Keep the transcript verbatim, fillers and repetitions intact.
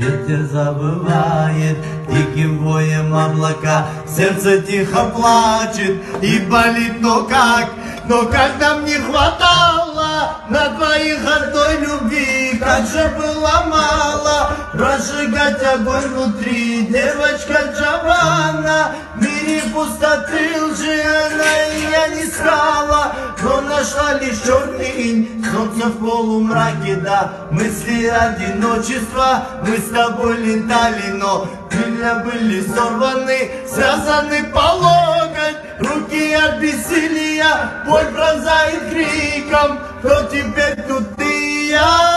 ветер забывает диким воем облака. Сердце тихо плачет и болит, но как, но как нам не хватало на двоих одной любви, как же было мало разжигать огонь внутри. Девочка Джованна, в мире пустоты лжи она и я не искала, но нашла лишь черный инь, солнце в полумраке, да, мысли одиночества, мы с тобой летали, но крылья были сорваны, связаны по локоть, руки от бессилия, боль пронзает криком, кто теперь тут ты и я?